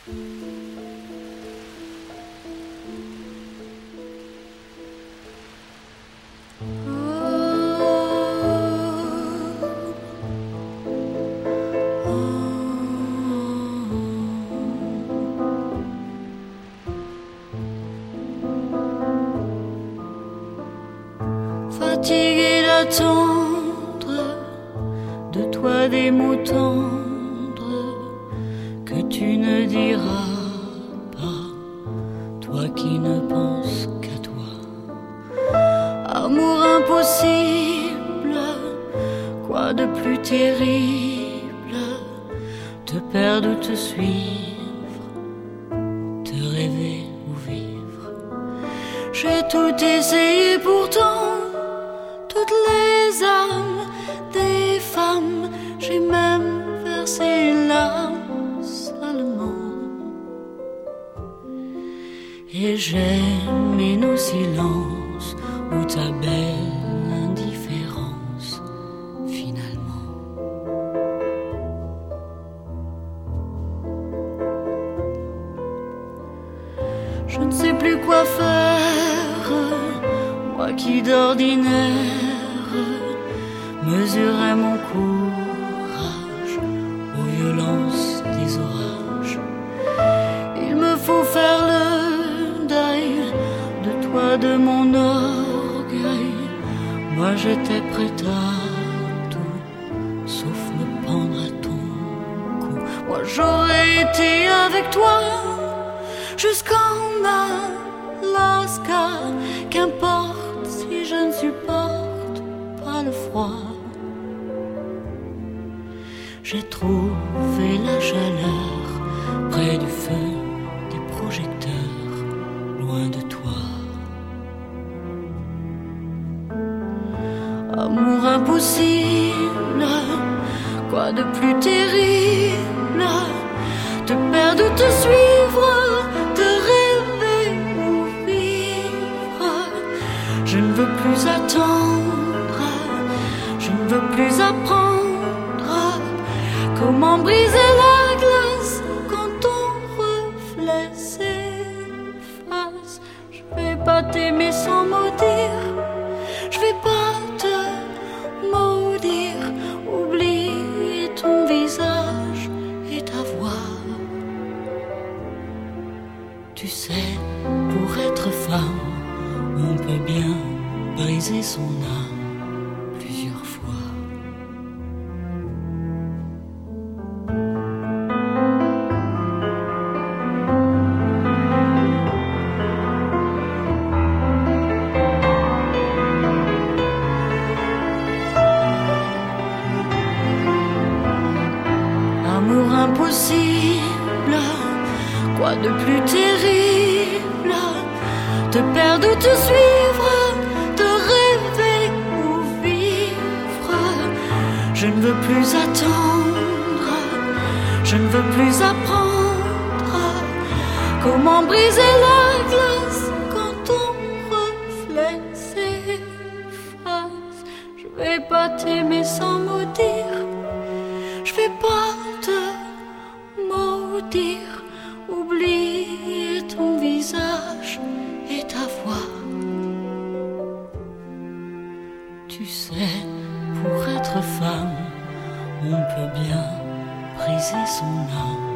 Fatigué d'attendre de toi des mots tendres que tu ne diras pas, toi qui ne penses qu'à toi. Amour impossible, quoi de plus terrible, te perdre ou te suivre, te rêver ou vivre. J'ai tout essayé pourtant, toutes les âmes des femmes, j'ai même versé une larme salement. Et j'ai aimé nos silences ou ta belle indifférence finalement. Je ne sais plus quoi faire, moi qui d'ordinaire mesurais mon courage aux violences des orages. Il me faut faire le deuil de toi, de mon orgueil. Moi j'étais prête à tout, sauf me pendre à ton cou. Moi j'aurais été avec toi jusqu'en Alaska. Qu'importe si je ne supporte pas le froid. J'ai trouvé la chaleur près du feu des projecteurs, loin de toi. Amour impossible, quoi de plus terrible, te perdre ou te suivre, te rêver ou vivre. Je ne veux plus attendre, je ne veux plus apprendre comment briser la glace quand ton reflet s'efface. Je vais pas t'aimer sans maudire, je vais pas te maudire. Oublier ton visage et ta voix. Tu sais, pour être femme, on peut bien briser son âme plusieurs fois. Amour impossible, quoi de plus terrible, te perdre ou te suivre, te rêver ou vivre. Je ne veux plus attendre, je ne veux plus apprendre comment briser la glace quand ton reflet s'efface. Je vais pas t'aimer sans maudire, je vais pas te maudire. Oublier ton visage et ta voix. Tu sais, pour être femme, on peut bien briser son âme